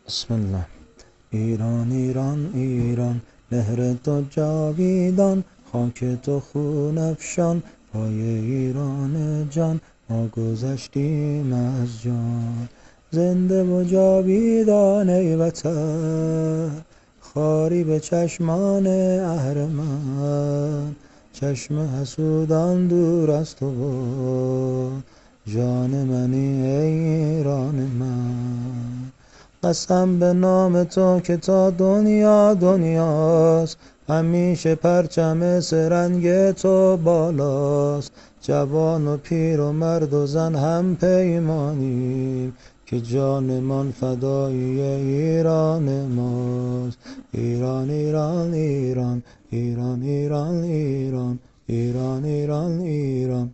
بسم الله. ایران ایران ایران، مهر تو جاویدان، خاک تو خون افشان، پای ایران جان ما گذشتیم از جان. زنده و جاویدان ای وطن، خاری به چشمان اهرمن، چشم حسودان دور از تو و جان منی ای ایران من. قسم به نام تو که تا دنیا دنیاست، همیشه پرچم سرنگ تو بالاست. جوان و پیر و مرد و زن هم پیمانیم، که جانمان فدای ایران ماست. ایران ایران ایران، ایران ایران ایران، ایران ایران ایران.